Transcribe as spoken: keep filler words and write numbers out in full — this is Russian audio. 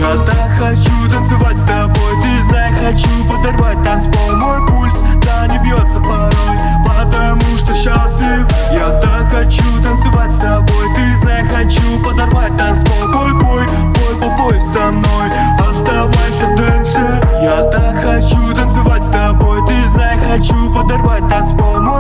Я так хочу танцевать с тобой, ты знай, хочу подорвать танцпол. Мой пульс, да, не бьется порой, потому что счастлив. Я так хочу танцевать с тобой, ты знай, хочу подорвать танцпол. Бой, бой, бой, бой, бой со мной, оставайся в дэнсе. Я так хочу танцевать с тобой, ты знай, хочу подорвать танцпол.